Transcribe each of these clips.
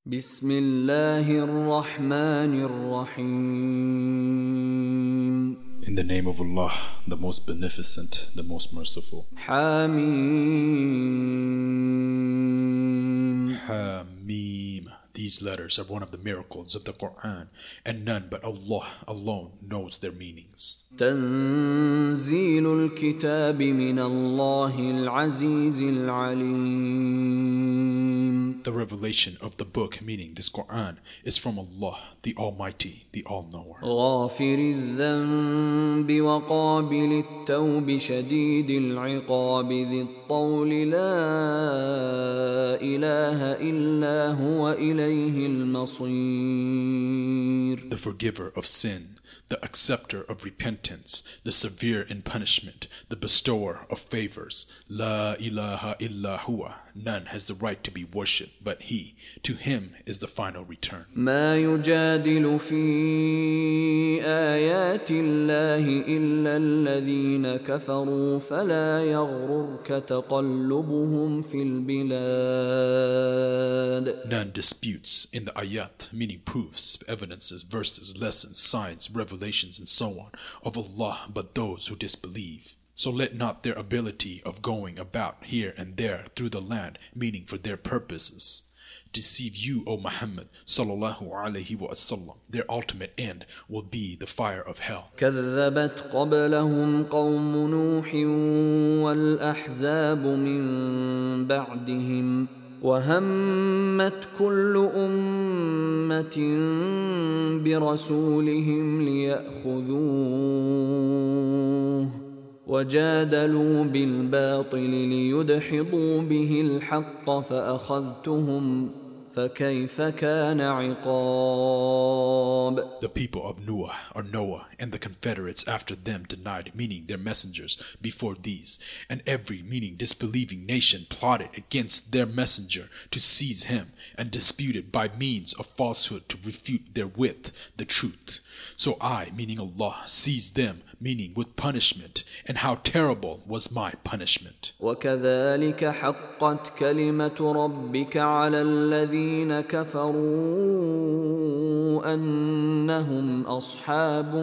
بسم الله الرحمن الرحيم. In the name of Allah, the most beneficent, the most merciful. حميم. Hamim. These letters are one of the miracles of the Quran, and none but Allah alone knows their meanings. تنزيل الكتاب من الله العزيز العليم. The revelation of the book, meaning this Quran, is from Allah, the Almighty, the All-Knower. غافر الذنب وقابل التوب شديد العقاب ذي الطول لا إله إلا هو إليه المصير. The forgiver of sin, the acceptor of repentance, the severe in punishment, the bestower of favors. La ilaha illa huwa. None has the right to be worshipped but He. To Him is the final return. ما يجادل في آيات الله إلا الذين كفروا فلا يغررك تقلبهم في البلاد. None disputes in the ayat, meaning proofs, evidences, verses, lessons, signs, revelations, and so on, of Allah but those who disbelieve. So let not their ability of going about here and there through the land, meaning for their purposes, deceive you, O Muhammad sallallahu alaihi wasallam. Their ultimate end will be the fire of hell. كذبت قبلهم قوم نوح والأحزاب من بعدهم وهمت كل أمة برسولهم ليأخذوه وجادلوا بالباطل ليدحضوا به الحق فأخذتهم فكيف كان عقاب. The people of Noah and the confederates after them denied, meaning their messengers before these, and every, meaning disbelieving nation, plotted against their messenger to seize him, and disputed by means of falsehood to refute therewith the truth. So I, meaning Allah, seized them, meaning with punishment, and how terrible was my punishment. وكذلك حقت كلمة ربك على الذين كفروا أنهم أصحاب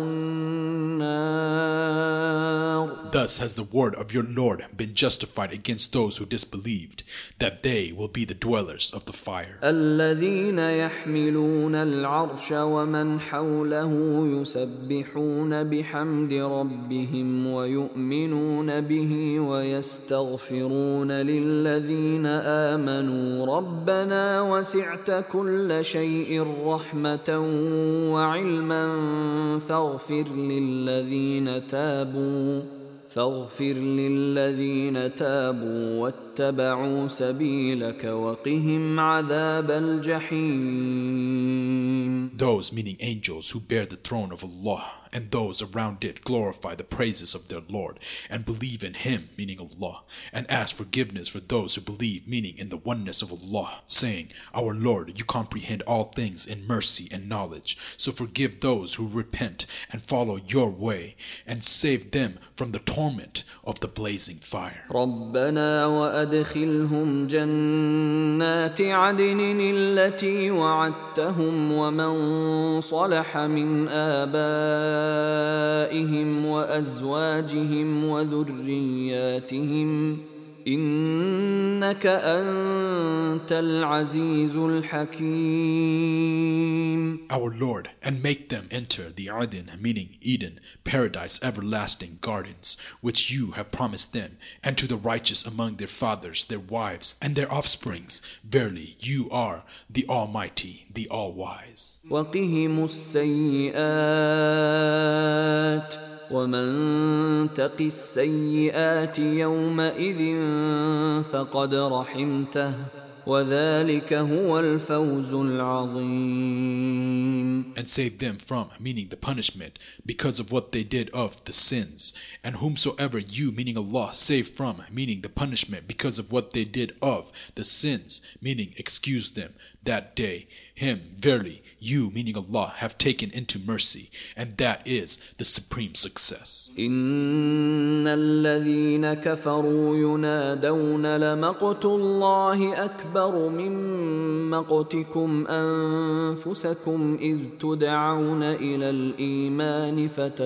النار. Thus has the word of your Lord been justified against those who disbelieved, that they will be the dwellers of the fire. الذين يحملون العرش ومن حوله يسبحون بحمد ربهم ويؤمنون به ويستغفرون للذين آمنوا ربنا وسعت كل شيء رحمة وعلما فاغفر للذين تابوا واتبعوا سبيلك وقهم عذاب الجحيم. Those, meaning angels, who bear the throne of Allah, and those around it glorify the praises of their Lord, and believe in Him, meaning Allah, and ask forgiveness for those who believe, meaning in the oneness of Allah, saying, Our Lord, you comprehend all things in mercy and knowledge, so forgive those who repent and follow your way, and save them from the torment of the blazing fire. ربنا وأدخلهم جنات عدن التي وعدتهم ومن صلح من آبائهم وأزواجهم وذرياتهم إنك أنت العزيز الحكيم. Our Lord, and make them enter the Aden, meaning Eden, paradise, everlasting gardens, which you have promised them, and to the righteous among their fathers, their wives, and their offsprings. Verily, you are the Almighty, the All-Wise. وقهم السيئات ومن تق السيئات يومئذ فقد رحمته وذلك هو الفوز العظيم. And save them from, meaning the punishment, because of what they did of the sins. And whomsoever you, meaning Allah, save from, meaning the punishment, because of what they did of the sins, meaning excuse them. that day. Him, verily, you, meaning Allah, have taken into mercy, and that is the supreme success. إن الذين كفروا ينادون لمقت الله أكبر من مقتكم أنفسكم إذ تدعون إلى الإيمان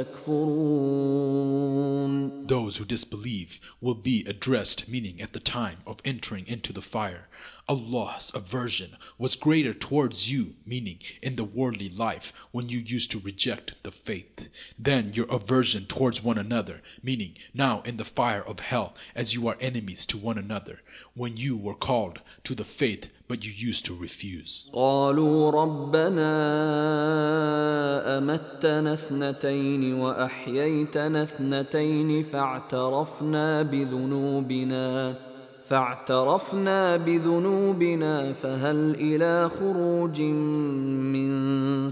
فتكفرون. Those who disbelieve will be addressed, meaning at the time of entering into the fire. Allah's aversion was greater towards you, meaning in the worldly life when you used to reject the faith, than your aversion towards one another, meaning now in the fire of hell as you are enemies to one another, when you were called to the faith but you used to refuse. قالوا ربنا أمتنا اثنتين وأحييتنا اثنتين فاعترفنا بذنوبنا فهل إلى خروج من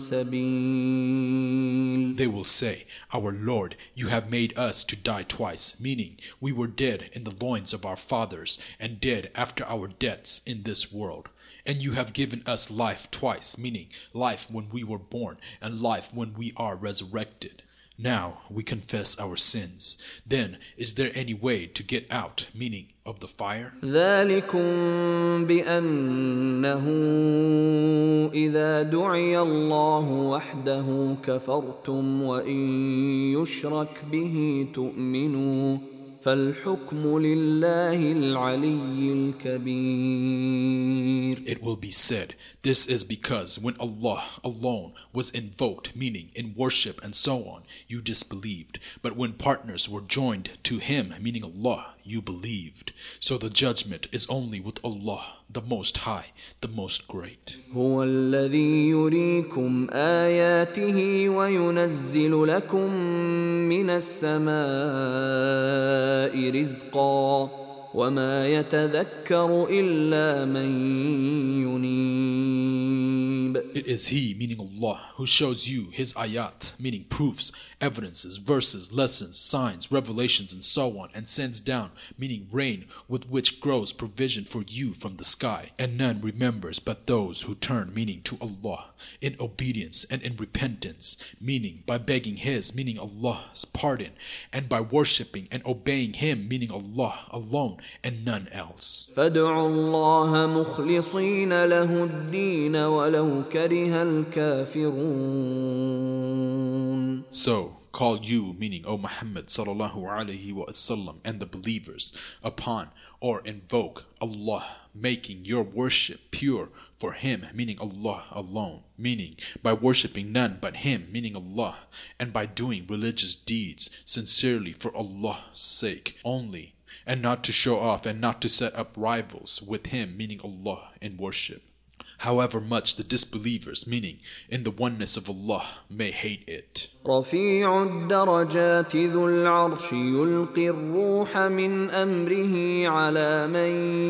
سبيل. They will say, Our Lord, you have made us to die twice, meaning we were dead in the loins of our fathers and dead after our deaths in this world. And you have given us life twice, meaning life when we were born and life when we are resurrected. Now we confess our sins. Then is there any way to get out, meaning of the fire? ذلكم بأنه إذا دعي الله وحده كفرتم وإن يشرك به تؤمنوا فالحكم لله العلي الكبير. It will be said, this is because when Allah alone was invoked, meaning in worship and so on, you disbelieved. But when partners were joined to Him, meaning Allah, you believed. So the judgment is only with Allah, the Most High, the Most Great. هو الذي يريكم آياته وينزل لكم من السماء رزقا وما يتذكر إلا من ينيب. It is He, meaning Allah, who shows you His ayat, meaning proofs, evidences, verses, lessons, signs, revelations, and so on, and sends down, meaning rain, with which grows provision for you from the sky. And none remembers but those who turn, meaning to Allah, in obedience and in repentance, meaning by begging His, meaning Allah's pardon, and by worshipping and obeying Him, meaning Allah alone and none else. فادعوا الله مخلصين له الدين ولو كره الكافرون. So call you, meaning O Muhammad sallallahu alaihi wasallam, and the believers upon or invoke Allah, making your worship pure for Him, meaning Allah alone, meaning by worshipping none but Him, meaning Allah, and by doing religious deeds sincerely for Allah's sake only, and not to show off and not to set up rivals with Him, meaning Allah, in worship. However much the disbelievers, meaning in the oneness of Allah, may hate it. رفيع الدرجات ذو العرش يلقي الروح من أمره على من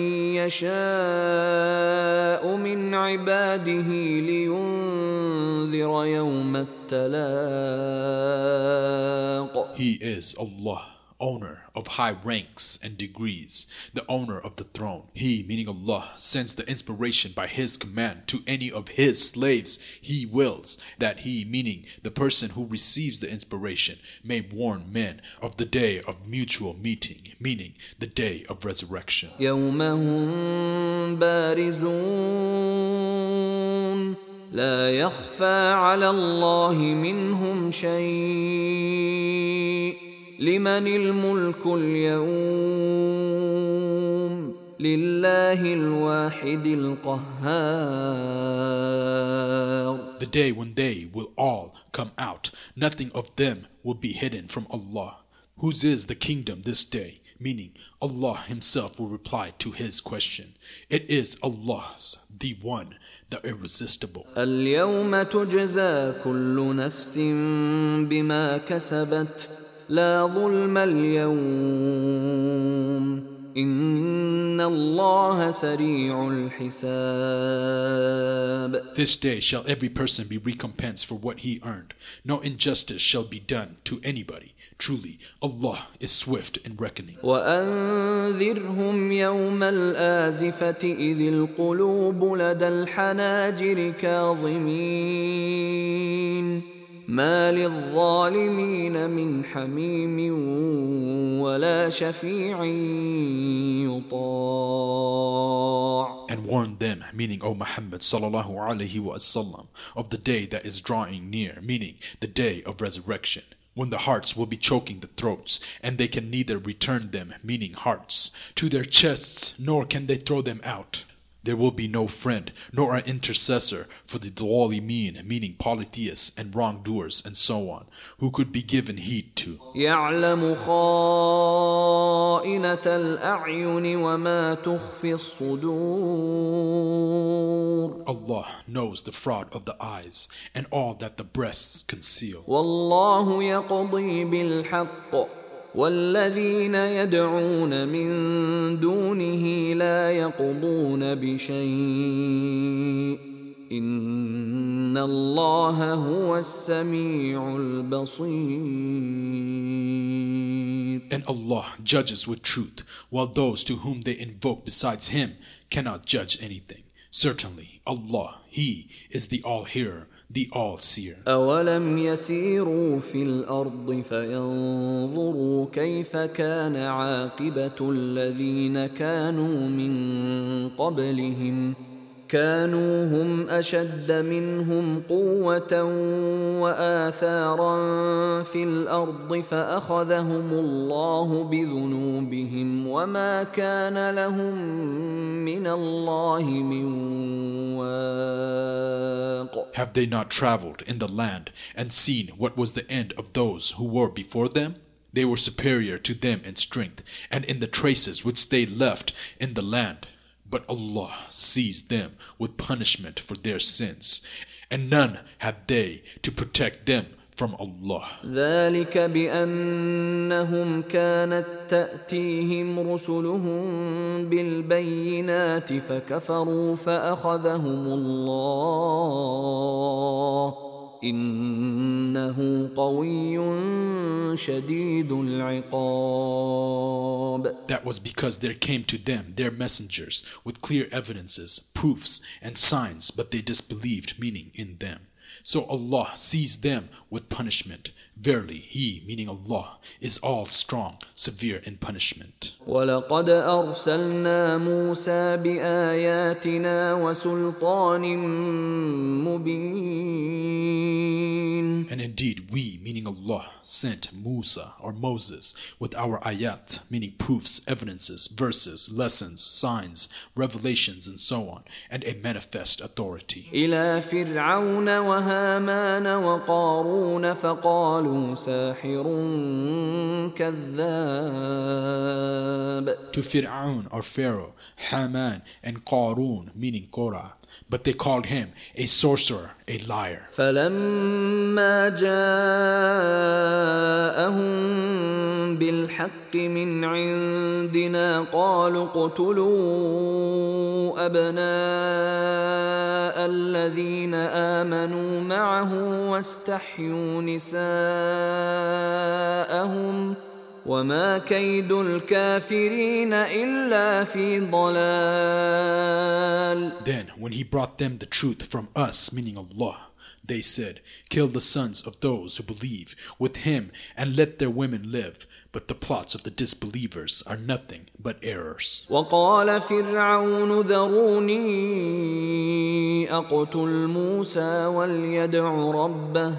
يشاء من عباده لينذر يوم التلاق. He is Allah, owner of high ranks and degrees, the owner of the throne. He, meaning Allah, sends the inspiration by His command to any of His slaves He wills, that He, meaning the person who receives the inspiration, may warn men of the day of mutual meeting, meaning the day of resurrection. يوم هم بارزون لا يخفى على الله منهم شيء لمن الملك اليوم لله الواحد القهار. The day when they will all come out, nothing of them will be hidden from Allah. Whose is the kingdom this day? Meaning Allah Himself will reply to His question. It is Allah's, the one, the irresistible. اليوم تجزى كل نفس بما كسبت لا ظلم اليوم إن الله سريع الحساب. This day shall every person be recompensed for what he earned. No injustice shall be done to anybody. Truly, Allah is swift in reckoning. وأنذرهم يوم الآزفة إذ القلوب لدى الحناجر كاظمين ما للظالمين من حميم ولا شفيع يطاع. And warn them, meaning O Muhammad sallallahu alaihi wasallam, of the day that is drawing near, meaning the day of resurrection, when the hearts will be choking the throats, and they can neither return them, meaning hearts, to their chests, nor can they throw them out. There will be no friend, nor an intercessor for the Dhalimin, meaning polytheists and wrongdoers, and so on, who could be given heed to. يعلم خائنة الأعين وما تخفي الصدور. Allah knows the fraud of the eyes and all that the breasts conceal. والله يقضي بالحق والذين يدعون من دونه لا يقضون بشيء إن الله هو السميع البصير. And Allah judges with truth, while those to whom they invoke besides Him cannot judge anything. Certainly, Allah, He is the All-Hearer, the All-Seer. أولم يسيروا في الأرض فينظروا كيف كان عاقبة الذين كانوا من قبلهم كانوا هم أشد منهم قوة وآثارا في الأرض فأخذهم الله بذنوبهم وما كان لهم من الله من واق. Have they not traveled in the land and seen what was the end of those who were before them? They were superior to them in strength and in the traces which they left in the land. But Allah seized them with punishment for their sins, and none had they to protect them from Allah. ذلك بأنهم كانت تأتيهم رسلهم بالبينات فكفروا فأخذهم الله إنه قوي شديد العقاب. That was because there came to them their messengers with clear evidences, proofs, and signs, but they disbelieved, meaning in them. So Allah seized them with punishment. Verily, He, meaning Allah, is all strong, severe in punishment. وَلَقَدْ أَرْسَلْنَا مُوسَى بِآيَاتِنَا وَسُلْطَانٍ مُبِينٍ. And indeed, we, meaning Allah, sent Musa or Moses with our ayat, meaning proofs, evidences, verses, lessons, signs, revelations, and so on, and a manifest authority. إِلَى فِرْعَوْنَ وَهَامَانَ وَقَارُونَ فَقَالُوا سَاحِرٌ كَذَّابٌ. To Fir'aun or Pharaoh, Haman, and Qarun, meaning Korah. But they called him a sorcerer, a liar. فَلَمَّا جَاءَهُم بِالْحَقِّ مِنْ عِندِنَا قَالُوا اقْتُلُوا أَبْنَاءَ الَّذِينَ آمَنُوا مَعَهُ وَاسْتَحْيُوا نِسَاءَهُمْ وَمَا كَيْدُ الْكَافِرِينَ إِلَّا فِي ضَلَالٍ. Then, when he brought them the truth from us, meaning Allah, they said, kill the sons of those who believe with him and let their women live. But the plots of the disbelievers are nothing but errors. وقال فرعون ذروني أقتل موسى وليدع ربه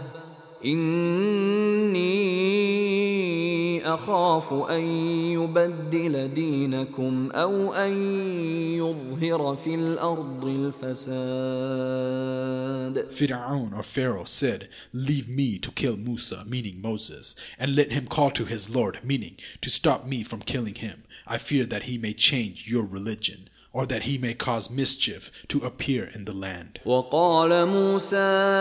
إني أخاف أن يبدل دينكم أو أن يظهر في الأرض الفساد. Fir'aun or Pharaoh said, leave me to kill Musa, meaning Moses, and let him call to his Lord, meaning to stop me from killing him. I fear that he may change your religion, or that he may cause mischief to appear in the land. وقال موسى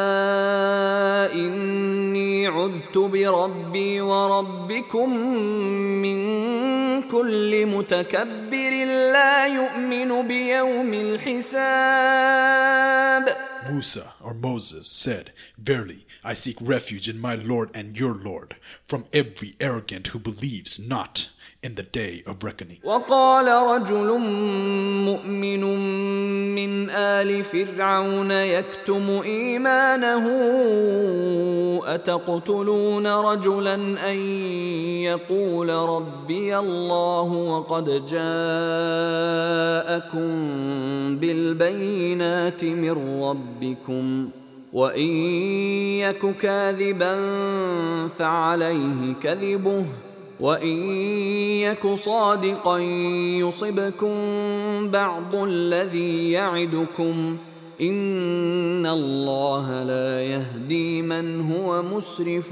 إني عذت بربي وربكم من كل متكبر لا يؤمن بيوم الحساب. Musa or Moses said, Verily, I seek refuge in my Lord and your Lord from every arrogant who believes not in the day of reckoning. وقال رجل مؤمن من آل فرعون يكتم إيمانه أتقتلون رجلا أن يقول ربي الله وقد جاءكم بالبينات من ربكم وإن يك كاذبا فعليه كذبه وإن يك صادقا يصبكم بعض الذي يعدكم إن الله لا يهدي من هو مسرف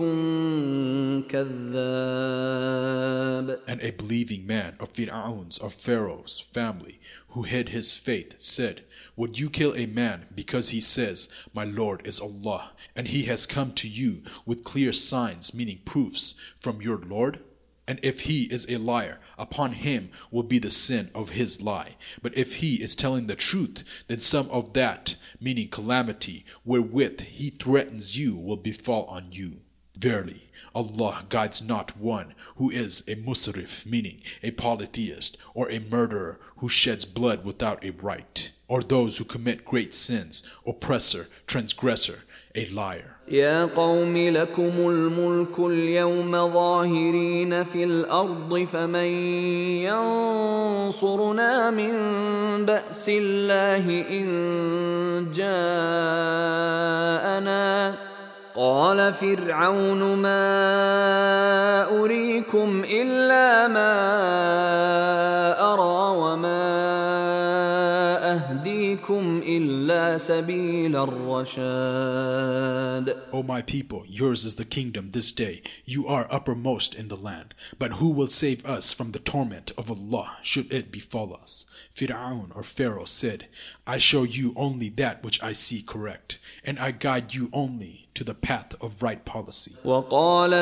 كذاب. And a believing man of Fir'aun's or Pharaoh's family who hid his faith said, Would you kill a man because he says, My Lord is Allah, and he has come to you with clear signs, meaning proofs, from your Lord? And if he is a liar, upon him will be the sin of his lie. But if he is telling the truth, then some of that, meaning calamity, wherewith he threatens you will befall on you. Verily, Allah guides not one who is a musrif, meaning a polytheist, or a murderer who sheds blood without a right, or those who commit great sins, oppressor, transgressor, a liar. يا قوم لكم الملك اليوم ظاهرين في الأرض فمن ينصرنا من بأس الله إن جاءنا قال فرعون ما أريكم إلا ما أرى وما أهديكم إلا سبيل الرشاد. O my people, yours is the kingdom this day. You are uppermost in the land. But who will save us from the torment of Allah should it befall us? Fir'aun or Pharaoh said, I show you only that which I see correct, and I guide you only to the path of right policy. وقال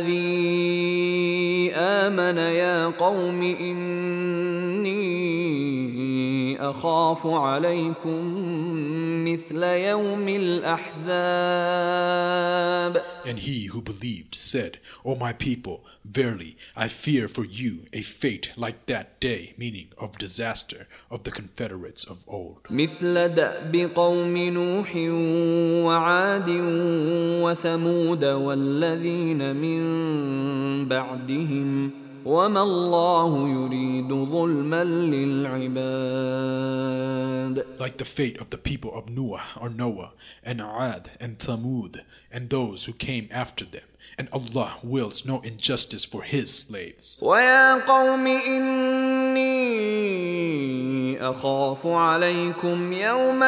الذي آمن يا قوم إني أخاف عليكم مثل يوم الأحزاب. And he who believed said, O my people, verily I fear for you a fate like that day, meaning of disaster of the confederates of old. مثل دأب قوم نوح وعاد وثمود والذين من بعدهم وما الله يريد ظلما للعباد. Like the fate of the people of Noah or Noah and Ad and Thamud and those who came after them. And Allah wills no injustice for His slaves. وَيَا قَوْمِ إِنِّي أَخَافُ عَلَيْكُمْ يَوْمَ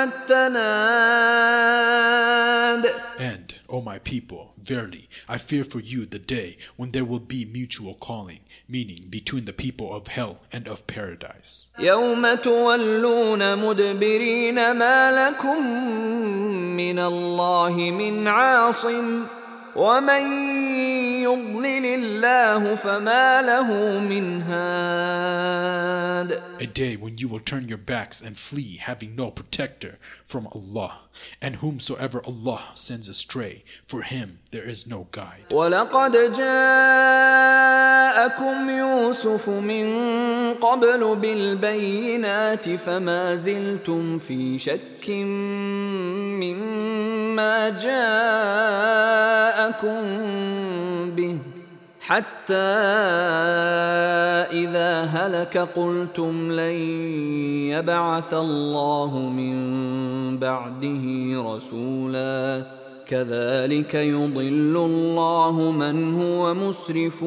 التَّنَادِ. And, O my people, verily, I fear for you the day when there will be mutual calling, meaning between the people of hell and of paradise. يَوْمَ تُوَلُّونَ مُدْبِرِينَ مَا لَكُمْ مِنَ اللَّهِ مِنْ عَاصِمٍ وَمَنْ يُضْلِلِ اللَّهُ فَمَا لَهُ مِنْ هَادٍ. A day when you will turn your backs and flee, having no protector from Allah, and whomsoever Allah sends astray, for him there is no guide. وَلَقَدْ جَاءَكُمْ يُوسُفُ مِنْ قَبْلُ بِالْبَيِّنَاتِ فَمَا زِلْتُمْ فِي شَكٍّ مِّمَّا جَاءَكُمْ بِهِ حتى إذا هلك قلتم لن يبعث الله من بعده رسولا كذلك يضل الله من هو مسرف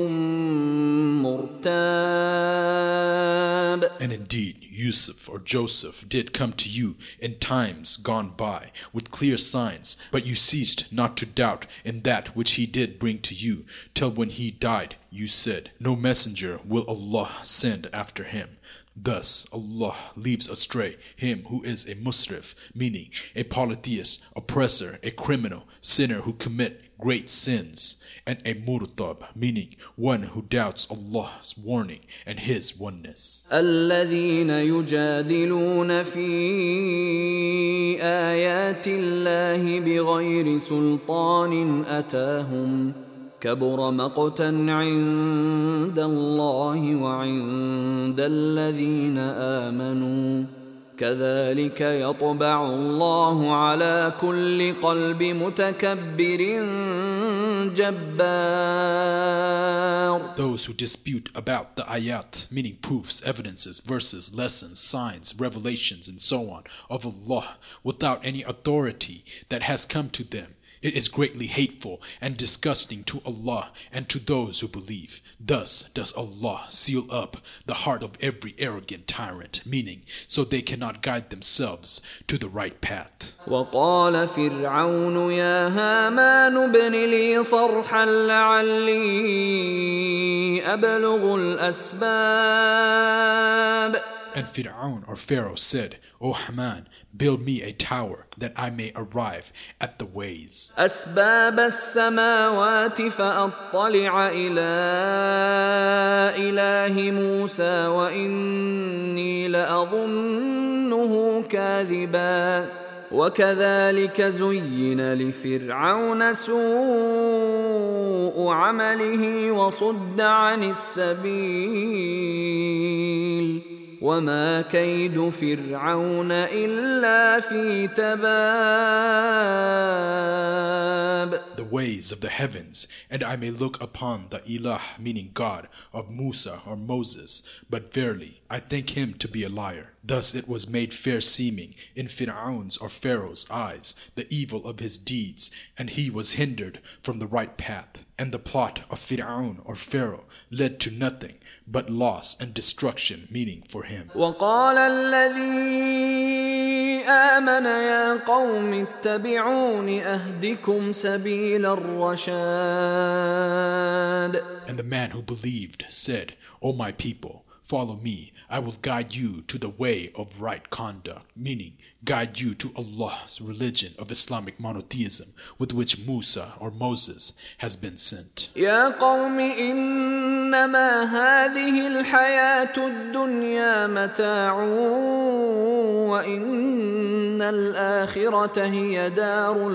مرتاب. And indeed, Yusuf or Joseph did come to you in times gone by with clear signs, but you ceased not to doubt in that which he did bring to you, till when he died you said, No messenger will Allah send after him. Thus Allah leaves astray him who is a musrif, meaning a polytheist, oppressor, a criminal, sinner who commit great sins, and a murtab, meaning one who doubts Allah's warning and His oneness. الذين يجادلون في آيات الله بغير سلطان أتاهم كبر مقتا عند الله وعند الذين آمنوا كذلك يطبع الله على كل قلب متكبر جبار. Those who dispute about the ayat, meaning proofs, evidences, verses, lessons, signs, revelations, and so on, of Allah without any authority that has come to them, it is greatly hateful and disgusting to Allah and to those who believe. Thus does Allah seal up the heart of every arrogant tyrant, meaning so they cannot guide themselves to the right path. وقال فرعون يا هامان ابن لي صرحا لعلي أبلغ الأسباب. And Fir'aun or Pharaoh said, O Haman, build me a tower that I may arrive at the ways. أسباب السماوات فأطلع إلى إله موسى وإني لأظنه كاذبا وكذلك زين لفرعون سوء عمله وصد عن السبيل وما كيد فرعون إلا في تباب. The ways of the heavens, and I may look upon the ilah, meaning God, of Musa or Moses, but verily I think him to be a liar. Thus it was made fair seeming in Fir'aun's or Pharaoh's eyes the evil of his deeds, and he was hindered from the right path. And the plot of Fir'aun or Pharaoh led to nothing but loss and destruction, meaning for him. وقال الذي آمن يا قوم اتبعون أهدكم سبيل الرشاد. And the man who believed said, O my people, follow me, I will guide you to the way of right conduct, meaning guide you to Allah's religion of Islamic monotheism with which Musa or Moses has been sent. يا قوم إنما هذه الحياة الدنيا متاع وإن الآخرة هي دار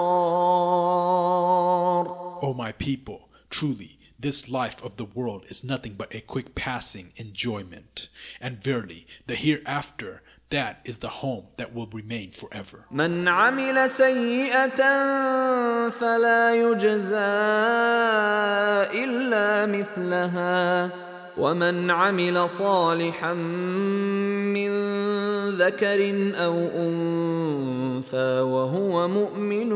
القرار. O my people, truly this life of the world is nothing but a quick passing enjoyment, and verily the hereafter, that is the home that will remain forever. من عمل سيئة فلا يجزى إلا مثلها ومن عمل صالحا من ذكر أو أنثى وهو مؤمن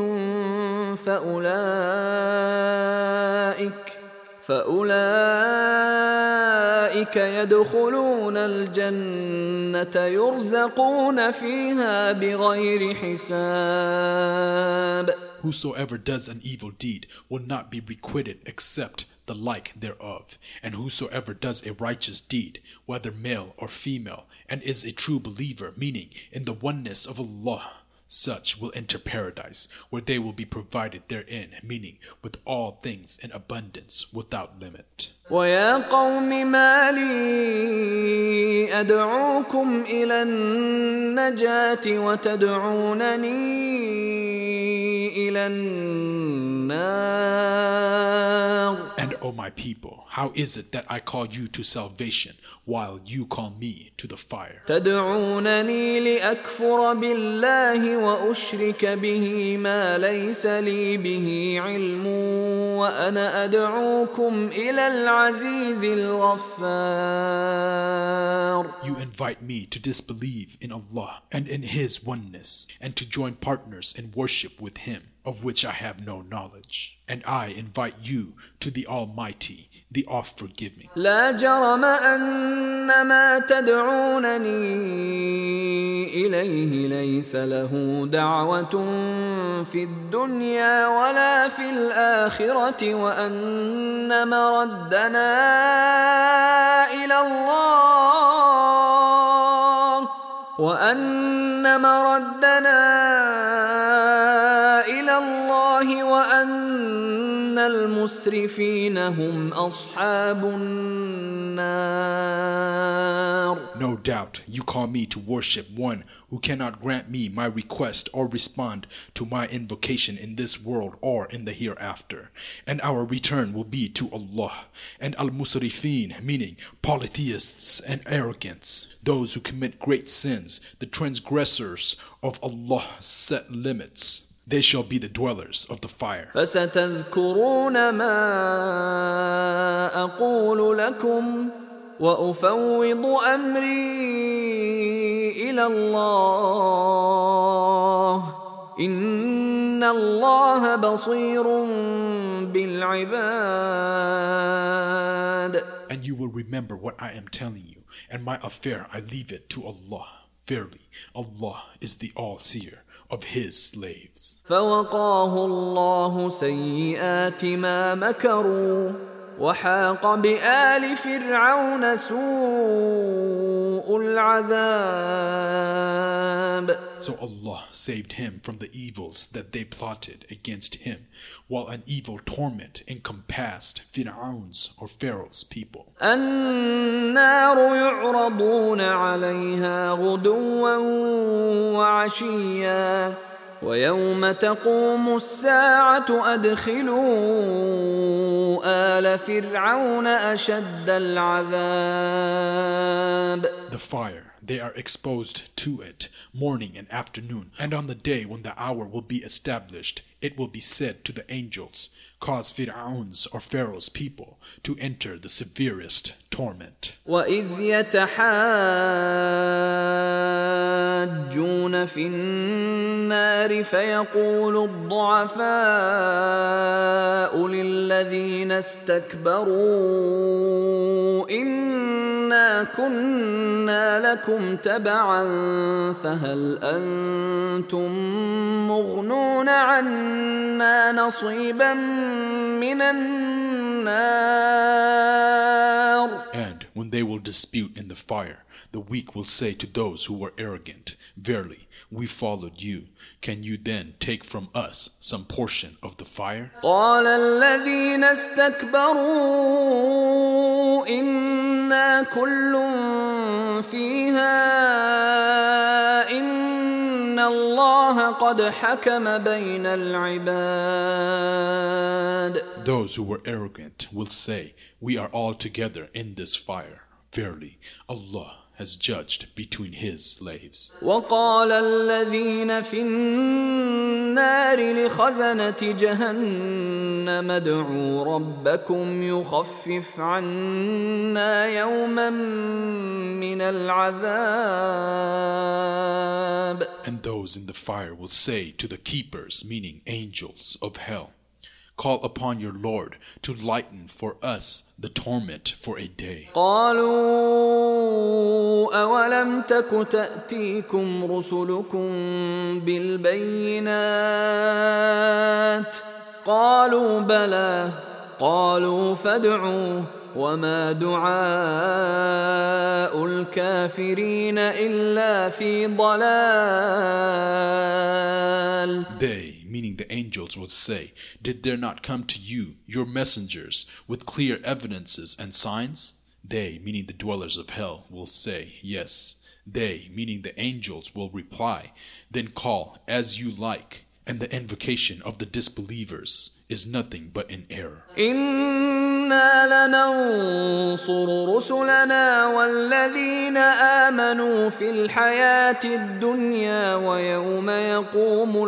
فأولئك يدخلون الجنة يرزقون فيها بغير حساب. Whosoever does an evil deed will not be requited except the like thereof, and whosoever does a righteous deed, whether male or female, and is a true believer, meaning in the oneness of Allah, such will enter paradise, where they will be provided therein, meaning with all things in abundance without limit. ويا قوم ما لي أدعوكم إلى النجاة وتدعونني إلى النار. And O my people, how is it that I call you to salvation while you call me to the fire? تدعونني لأكفر بالله وأشرك به ما ليس لي به علم وأنا أدعوكم إلى العزيز الغفار. You invite me to disbelieve in Allah and in His oneness, and to join partners in worship with Him, of which I have no knowledge. And I invite you to the Almighty, the oft-forgiving. لا جرم أن ما تدعونني إليه ليس له دعوة في الدنيا ولا في الآخرة وأن مردنا إلى الله وأن المسرفين هم أصحاب النار. No doubt you call me to worship one who cannot grant me my request or respond to my invocation in this world or in the hereafter. And our return will be to Allah. And al-musrifin, meaning polytheists and arrogants, those who commit great sins, the transgressors of Allah's set limits, they shall be the dwellers of the fire. فستذكرون ما أقول لكم وأفوض أمري إلى الله إن الله بصير بالعباد. And you will remember what I am telling you, and my affair I leave it to Allah. Verily, Allah is the all-seer of His slaves. فوقاه الله سيئات ما مكروا وحاق بآل فرعون سوء العذاب. So Allah saved him from the evils that they plotted against him, while an evil torment encompassed Fir'aun's or Pharaoh's people. النار يعرضون عليها غدوا وعشيا ويوم تقوم الساعة أدخلوا آل فرعون أشد العذاب. The fire, they are exposed to it morning and afternoon, and on the day when the hour will be established, it will be said to the angels, cause Fir'aun's or Pharaoh's people to enter the severest torment. وَإِذْ يَتَحَاجُّونَ فِي النَّارِ فَيَقُولُ الضُّعَفَاءُ لِلَّذِينَ اسْتَكْبَرُوا إِنَّا كُنَّا لَكُمْ تَبَعًا فَهَلْ أَنْتُمْ مُغْنُونَ عَنَّا نَصِيبًا مِنَ النَّارِ. And when they will dispute in the fire, the weak will say to those who were arrogant, verily, we followed you. Can you then take from us some portion of the fire? قال الذين استكبروا إنا كل فيها إن الله قد حكم بين العباد. Those who were arrogant will say, we are all together in this fire. Verily, Allah has judged between His slaves. وقال الذين في النار لخزنة جهنم ادعوا ربكم يخفف عنا يوما من العذاب. And those in the fire will say to the keepers, meaning angels of hell, call upon your Lord to lighten for us the torment for a day. قالوا أولم تك تأتيكم رسلكم بالبينات قالوا بلى قالوا فادعوا وما دعاء الكافرين إلا في ضلال. They, meaning the angels, will say, did there not come to you your messengers with clear evidences and signs? They, meaning the dwellers of hell, will say, yes. They, meaning the angels, will reply, then call as you like. And the invocation of the disbelievers is nothing but an error. إنا لننصر رسلنا والذين آمنوا في الحياة الدنيا ويوم يقوم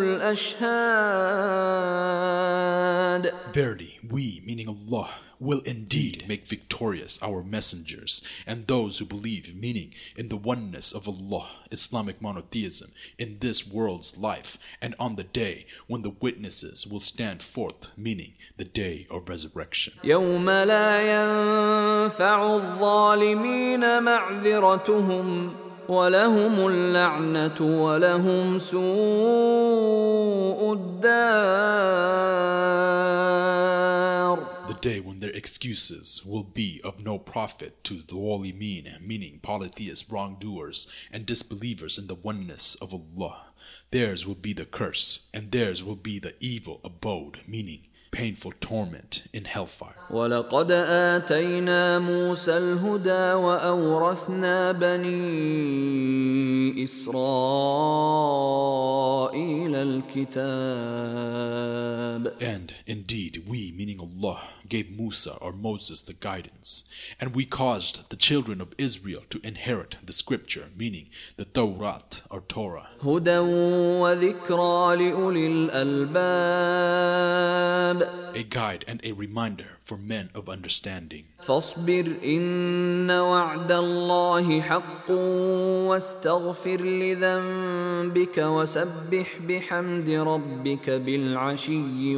الأشهاد. Verily, we, meaning Allah, will indeed make victorious our messengers and those who believe, meaning in the oneness of Allah, Islamic monotheism, in this world's life, and on the day when the witnesses will stand forth, meaning the day of resurrection. يوم لا ينفع الظالمين معذرتهم ولهم اللعنة ولهم سوء الدار. The day when their excuses will be of no profit to the walimin, meaning polytheist wrongdoers and disbelievers in the oneness of Allah. Theirs will be the curse, and theirs will be the evil abode, meaning painful torment in hellfire. ولقد آتينا موسى الهدى وأورثنا بني إسرائيل الكتاب. And indeed, we, meaning Allah, gave Musa or Moses the guidance, and we caused the children of Israel to inherit the scripture, meaning the Torah or Torah. هدى وذكرى لأولي الألباب. A guide and a reminder for men of understanding. فاصبر إن وعد الله حق واستغفر لذنبك وسبح بحمد ربك بالعشي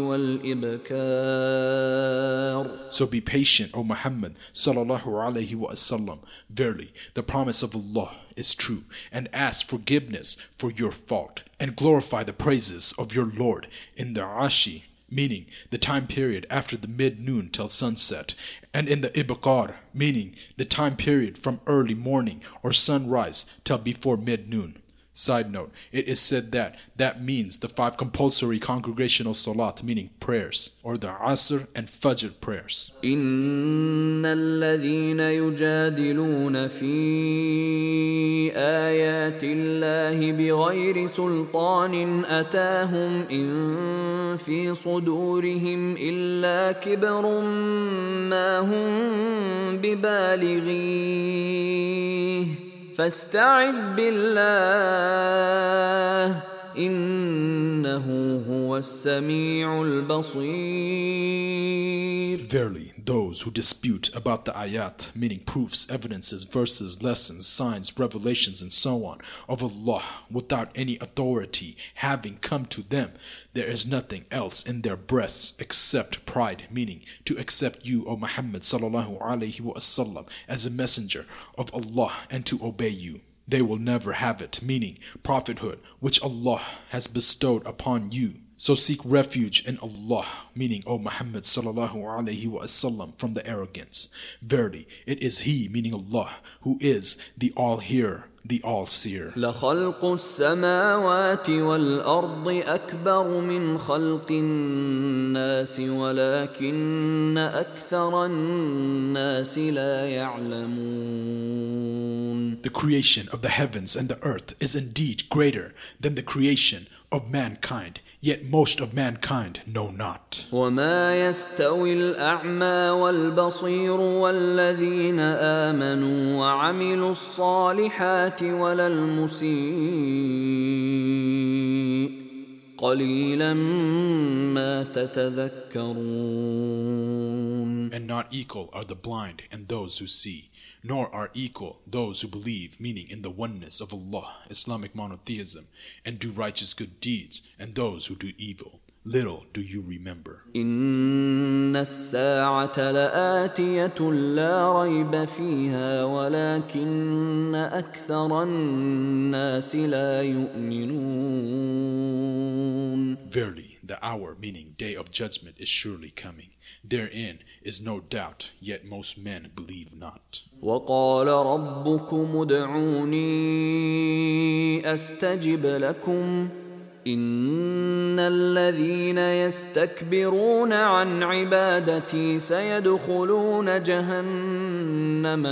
والإبكار. So be patient, O Muhammad sallallahu alaihi wasallam. Verily, the promise of Allah is true, and ask forgiveness for your fault, and glorify the praises of your Lord in the Ashi, meaning the time period after the mid-noon till sunset, and in the Ibakar, meaning the time period from early morning or sunrise till before mid-noon. Side note, it is said that means the 5 compulsory congregational salat, meaning prayers, or the Asr and Fajr prayers. إن الذين يجادلون في آيات الله بغير سلطان أتاهم إن في صدورهم إلا كبر ما هم ببالغيه فاستعذ بالله إنه هو السميع البصير. Verily, those who dispute about the ayat, meaning proofs, evidences, verses, lessons, signs, revelations, and so on, of Allah without any authority having come to them, there is nothing else in their breasts except pride, meaning to accept you, O Muhammad sallallahu alaihi wasallam, as a messenger of Allah and to obey you. They will never have it, meaning prophethood, which Allah has bestowed upon you. So seek refuge in Allah, meaning O Muhammad sallallahu alaihi wasallam, from the arrogance. Verily, it is He, meaning Allah, who is the all-hearer, the all-seer. لخلق السماوات والأرض أكبر من خلق الناس ولكن أكثر الناس لا يعلمون. The creation of the heavens and the earth is indeed greater than the creation of mankind, yet most of mankind know not. وما يستوي الأعمى والبصير والذين آمنوا وعملوا الصالحات ولا المسيء قليلا ما تتذكرون. And not equal are the blind and those who see, nor are equal those who believe, meaning in the oneness of Allah, Islamic monotheism, and do righteous good deeds, and those who do evil. Little do you remember. إن الساعة لآتية لا ريب فيها ولكن أكثر الناس لا يؤمنون. Verily, the hour, meaning day of judgment, is surely coming. Therein is no doubt, yet most men believe not. وقال ربكم ادعوني أستجب لكم إن الذين يستكبرون عن عبادتي سيدخلون جهنم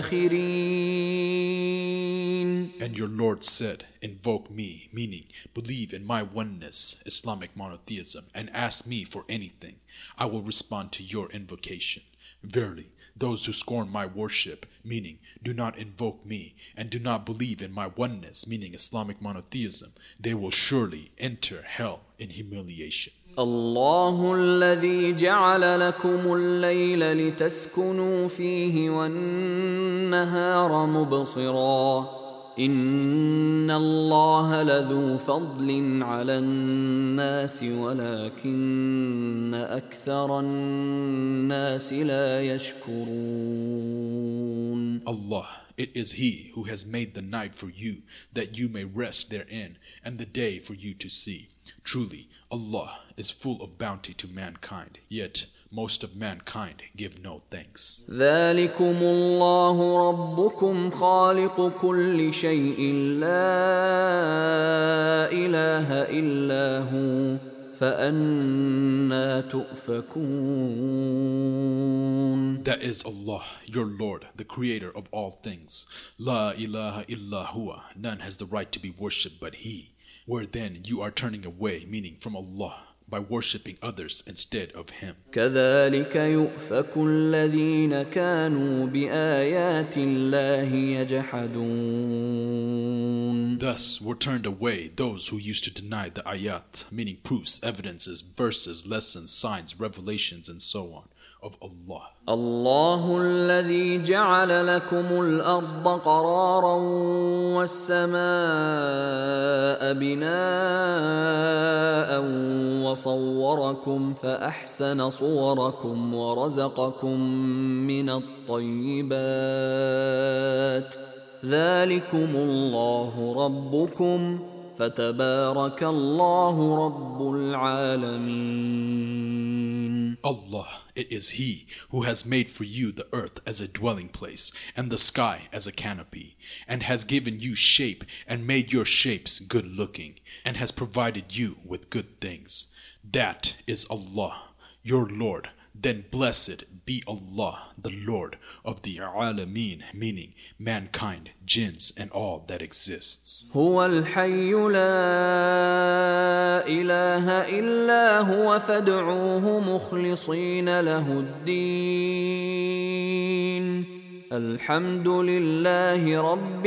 داخرين. And your Lord said, invoke me, meaning believe in my oneness, Islamic monotheism, and ask me for anything. I will respond to your invocation. Verily, those who scorn my worship, meaning do not invoke me, and do not believe in my oneness, meaning Islamic monotheism, they will surely enter hell in humiliation. الله الذي جعل لكم الليل لتسكنوا فيه والنهار مبصرا إن الله لذو فضل على الناس ولكن أكثر الناس لا يشكرون. Allah, it is He who has made the night for you, that you may rest therein, and the day for you to see. Truly, Allah is full of bounty to mankind, yet most of mankind give no thanks. ذلكم الله ربكم خالق كل شيء لا إله إلا هو فأنى تؤفكون. That is Allah, your Lord, the creator of all things. La ilaha illa huwa. None has the right to be worshipped but He. Where then you are turning away, meaning from Allah, by worshipping others instead of Him. كذلك يؤفك الذين كانوا بآيات الله يجحدون. Thus were turned away those who used to deny the ayat, meaning proofs, evidences, verses, lessons, signs, revelations, and so on, of Allah. الله الذي جعل لكم الأرض قرارا والسماء بناء وصوركم فأحسن صوركم ورزقكم من الطيبات ذلكم الله ربكم فتبارك الله رب العالمين. Allah, it is He who has made for you the earth as a dwelling place and the sky as a canopy, and has given you shape and made your shapes good looking, and has provided you with good things. That is Allah, your Lord. Then blessed be Allah, the Lord of the Alameen, meaning mankind, jinns, and all that exists. هو الحي لا إله إلا هو فادعوه مخلصين له الدين الحمد لله رب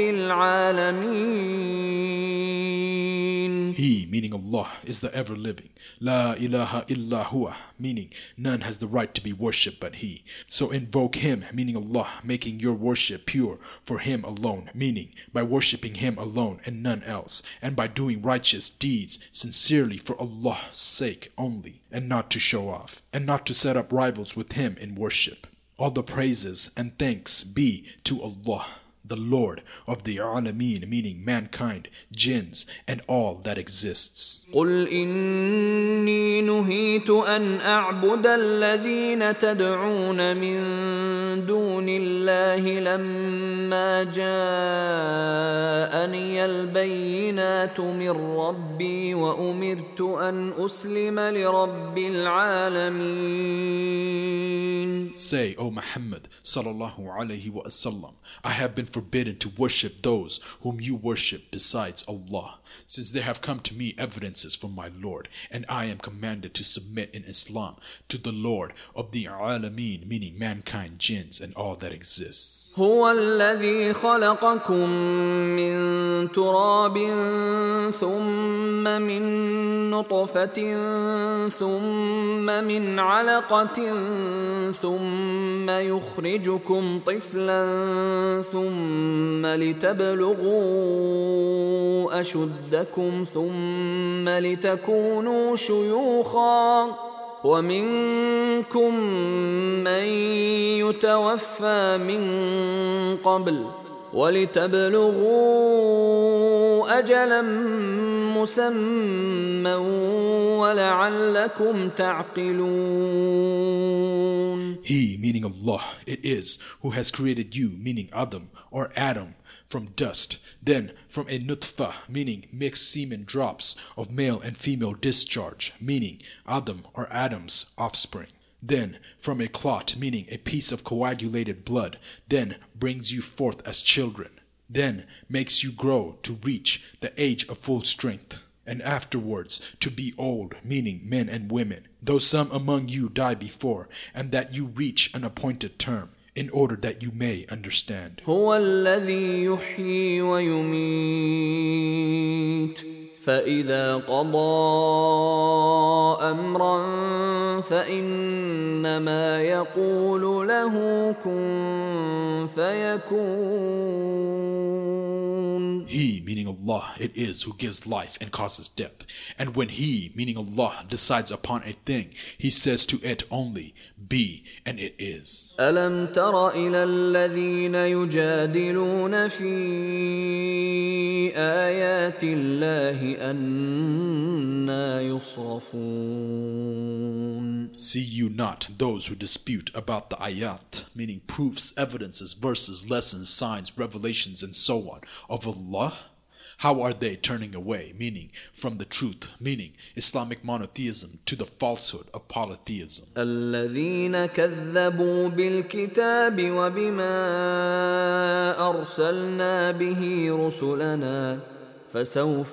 العالمين. He, meaning Allah, is the ever-living. La ilaha illa huwa, meaning none has the right to be worshipped but He. So invoke Him, meaning Allah, making your worship pure for Him alone, meaning by worshipping Him alone and none else, and by doing righteous deeds sincerely for Allah's sake only, and not to show off, and not to set up rivals with Him in worship. All the praises and thanks be to Allah, the Lord of the Alameen, meaning mankind, jinns, and all that exists. قل إني نهيت أن أعبد الذين تدعون من دون الله لما جاءني البينات من ربي وأمرت أن أسلم لرب العالمين. Say, O Muhammad sallallahu alayhi wa sallam, I have been forbidden to worship those whom you worship besides Allah, since there have come to me evidences from my Lord, and I am commanded to submit in Islam to the Lord of the Alameen, meaning mankind, jinns, and all that exists. هو الذي خلقكم من تراب ثم من نطفة ثم من علقة ثم يخرجكم طفلا ثم لتبلغوا أشدكم ثم لتكونوا شيوخا ومنكم من يتوفى من قبل ولتبلغوا أجلا مسمى ولعلكم تعقلون. He, meaning Allah, it is who has created you, meaning Adam or Adam, from dust, then from a nutfah, meaning mixed semen drops of male and female discharge, meaning Adam or Adam's offspring. Then from a clot, meaning a piece of coagulated blood, then brings you forth as children, then makes you grow to reach the age of full strength, and afterwards to be old, meaning men and women, though some among you die before, and that you reach an appointed term, in order that you may understand. هو الذي يحيي ويميت فإذا قضى أمرا فإنما يقول له كن فيكون. He, meaning Allah, it is who gives life and causes death. And when He, meaning Allah, decides upon a thing, He says to it only, be, and it is. ألم تر إلى الذين يجادلون في آيات الله أنى يصرفون. See you not those who dispute about the ayat, meaning proofs, evidences, verses, lessons, signs, revelations, and so on, of Allah? How are they turning away, meaning from the truth, meaning Islamic monotheism, to the falsehood of polytheism? الذين كذبوا بالكتاب وبما أرسلنا به رسلنا فسوف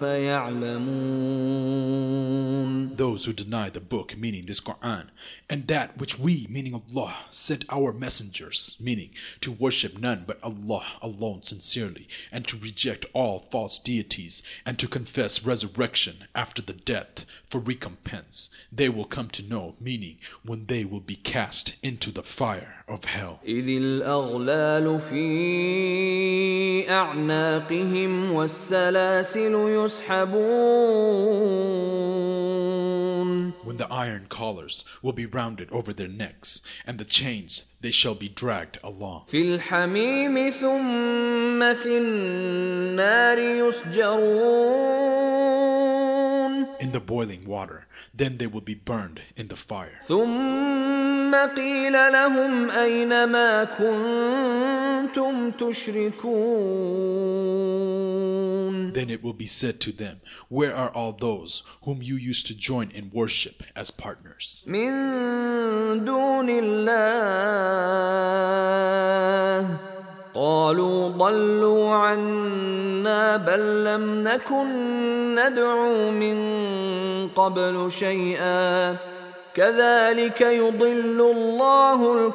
يعلمون. Those who deny the book, meaning this Quran, and that which we, meaning Allah, sent our messengers, meaning to worship none but Allah alone sincerely, and to reject all false deities, and to confess resurrection after the death for recompense, they will come to know, meaning when they will be cast into the fire of hell. إذ الأغلال في أعناقهم والسلاسل يسحبون. When the iron collars will be rounded over their necks, and the chains they shall be dragged along. في الحميم ثم في النار يسجرون. In the boiling water, then they will be burned in the fire. ثم قيل لهم أين ما كنتم تشركون. Then it will be said to them, where are all those whom you used to join in worship as partners? من دون الله قالوا ضلوا عنا بل لم نكن ندعو من قبل شيئا كذلك يضل الله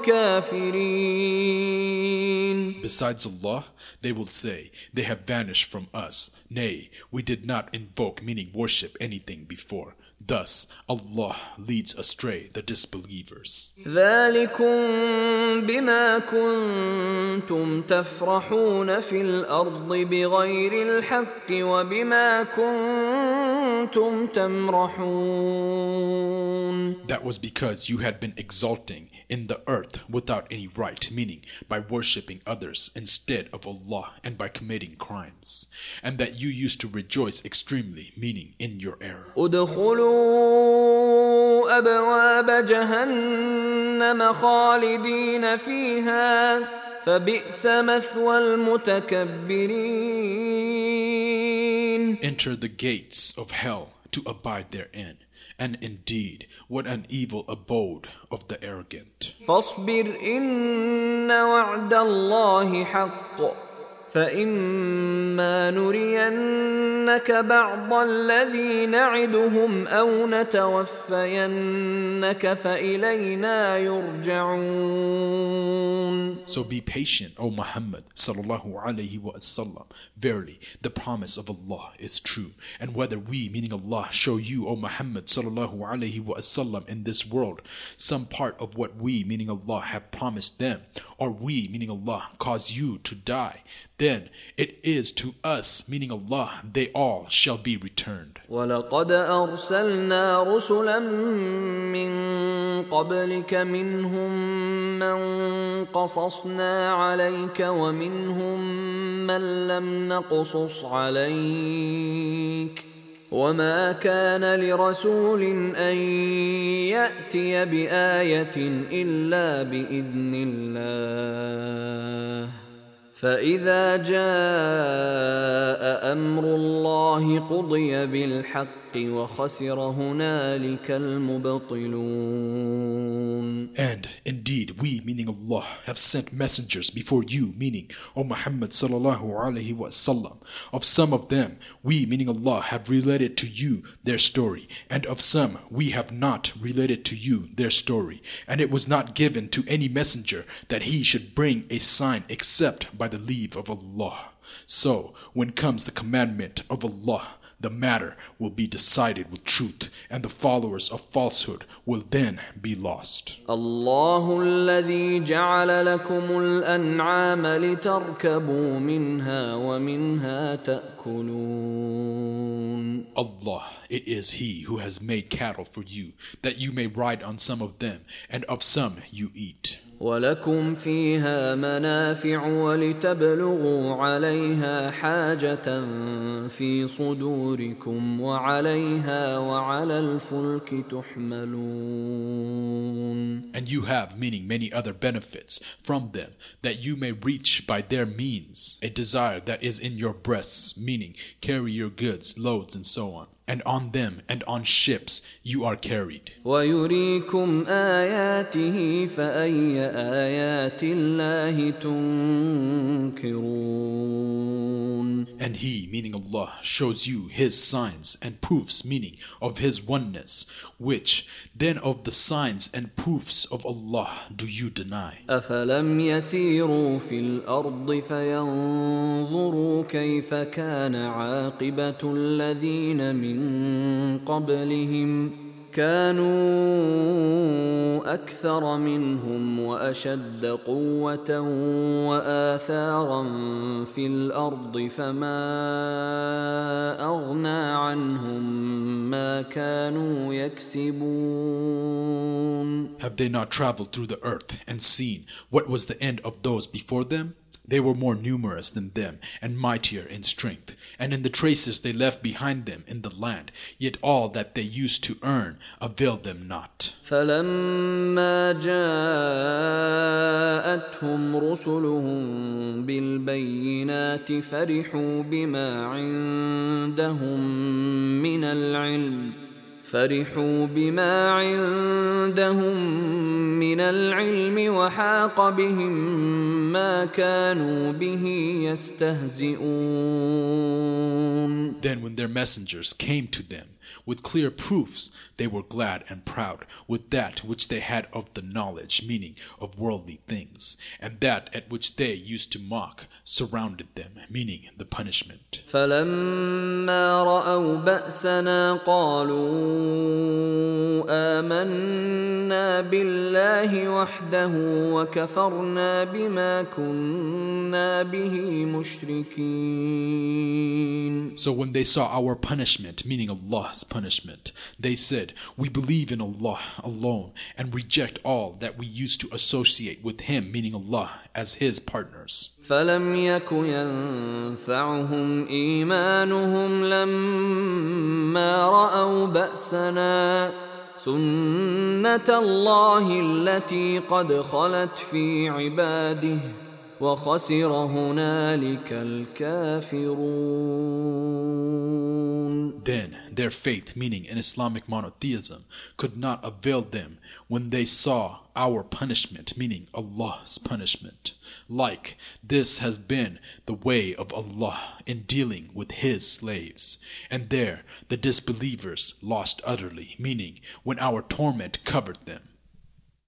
الكافرين. Besides Allah, they will say, they have vanished from us. Nay, we did not invoke, meaning worship, anything before. Thus, Allah leads astray the disbelievers. ذلكم بما كنتم تفرحون في الأرض بغير الحق وبما كنتم تمرحون. That was because you had been exalting in the earth without any right, meaning by worshipping others instead of Allah and by committing crimes, and that you used to rejoice extremely, meaning in your error. ادخلوا أبواب جهنم خالدين فيها فبئس مثوى المتكبرين. Enter the gates of hell to abide therein, and indeed, what an evil abode of the arrogant. فاصبر إن وعد الله حق فإما نرينك بعض الذي نعدهم أو نتوفينك فإلينا يرجعون. So be patient, O Muhammad sallallahu alaihi wasallam. Verily, the promise of Allah is true. And whether we, meaning Allah, show you, O Muhammad sallallahu alaihi wasallam, in this world some part of what we, meaning Allah, have promised them, or we, meaning Allah, cause you to die, then it is to us, meaning Allah, they all shall be returned. وَلَقَدْ أَرْسَلْنَا رُسُلًا مِّن قَبْلِكَ مِنْهُم مَّن قَصَصْنَا عَلَيْكَ وَمِنْهُم مَّن لَّمْ نَقْصُصْ عَلَيْكَ وَمَا كَانَ لِرَسُولٍ أَن يَأْتِيَ بِآيَةٍ إِلَّا بِإِذْنِ اللَّهِ فإذا جاء أمر الله قضي بالحق وخسر هنالك المبطلون. And indeed, we, meaning Allah, have sent messengers before you, meaning O Muhammad sallallahu alaihi wasallam. Of some of them, we, meaning Allah, have related to you their story, and of some we have not related to you their story. And it was not given to any messenger that he should bring a sign except by the leave of Allah. So, when comes the commandment of Allah, the matter will be decided with truth, and the followers of falsehood will then be lost. الله الذي جعل لكم الأنعام لتركبوا منها ومنها تأكلون. Allah, it is He who has made cattle for you, that you may ride on some of them, and of some you eat. ولكم فيها منافع ولتبلغوا عليها حاجة في صدوركم وعليها وعلى الفلك تحملون. And you have, meaning many other benefits from them, that you may reach by their means a desire that is in your breasts, meaning carry your goods, loads, and so on. And on them and on ships you are carried. ويريكم آياته فأي آيات الله تنكرون. And he, meaning Allah, shows you his signs and proofs, meaning of his oneness, which then of the signs and proofs of Allah do you deny? أفلم يسيروا في الأرض فينظروا كيف كان عاقبة الذين من قبلهم كانوا أكثر منهم وأشد قوة وآثارا في الأرض فما أغنى عنهم ما كانوا يكسبون. Have they not traveled through the earth and seen what was the end of those before them? They were more numerous than them and mightier in strength, and in the traces they left behind them in the land, yet all that they used to earn availed them not. فلما جاءتهم رسلهم بالبينات فرحوا بما عندهم من العلم وحاق بهم ما كانوا به يستهزئون. Then when their messengers came to them with clear proofs, they were glad and proud with that which they had of the knowledge, meaning of worldly things, and that at which they used to mock surrounded them, meaning the punishment. فلما رأوا بأسنا قالوا آمنا بالله وحده وكفرنا بما كنا به مشركين. So when they saw our punishment, meaning Allah's punishment, they said, we believe in Allah alone and reject all that we used to associate with Him, meaning Allah, as His partners. فلم يك ينفعهم إيمانهم لما رأوا بأسنا سنة الله التي قد خلت في عباده وخسر هنالك الكافرون. Then their faith, meaning in Islamic monotheism, could not avail them when they saw our punishment, meaning Allah's punishment. Like this has been the way of Allah in dealing with His slaves. And there the disbelievers lost utterly, meaning when our torment covered them.